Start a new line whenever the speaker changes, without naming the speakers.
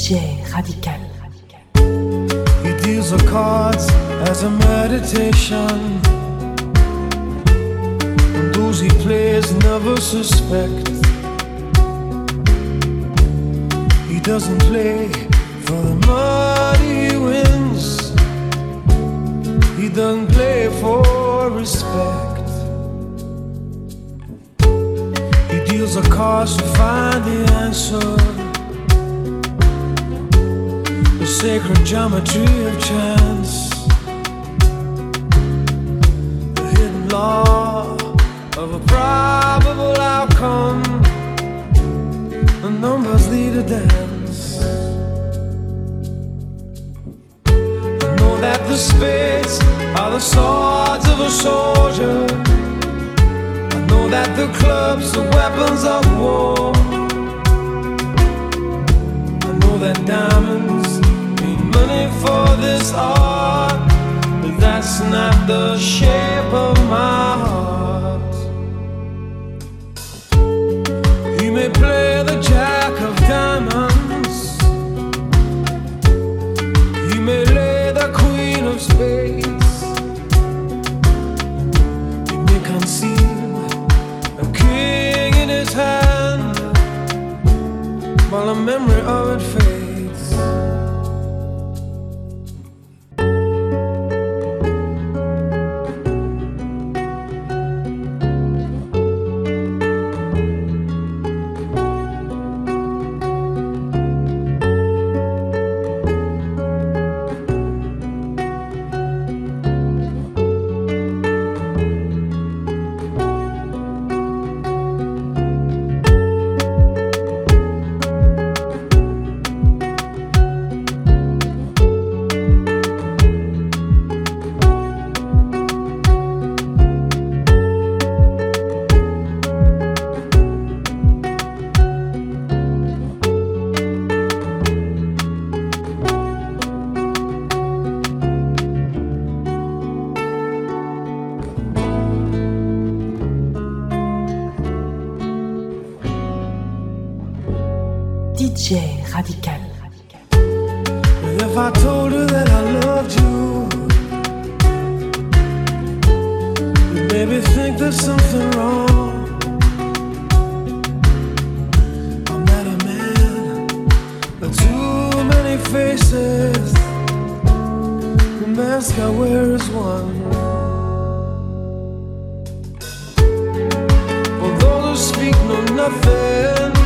DJ Radical.
He deals the cards as a meditation, and those he plays never suspect. He doesn't play for the money he wins. He doesn't play for respect. He deals the cards to find the answer, the sacred geometry of chance, the hidden law of a probable outcome. The numbers lead a dance. I know that the spades are the swords of a soldier. I know that the clubs are weapons of war. I know that diamonds need money for this art, but that's not the shape of my heart. He may play the jack of diamonds, he may lay the queen of spades, he may conceal a king in his hand while the memory of it fades.
DJ Radical.
If I told her that I loved you, you'd maybe think there's something wrong. I'm not a man with too many faces. The mask I wear is one. For those who speak know nothing,